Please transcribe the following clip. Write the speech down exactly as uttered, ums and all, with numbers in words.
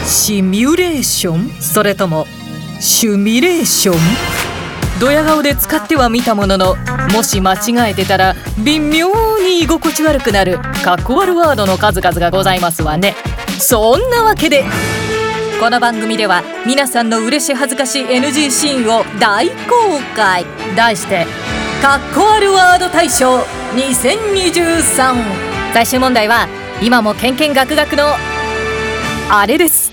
シミュレーション、それともシュミレーション。ドヤ顔で使ってはみたものの、もし間違えてたら微妙に居心地悪くなるかっこ悪ワードの数々がございますわね。そんなわけでこの番組では皆さんの嬉し恥ずかしい エヌジー シーンを大公開。題してかっこ悪ワード大賞にせんにじゅうさん。最終問題は今もケンケンガクガクのあれです。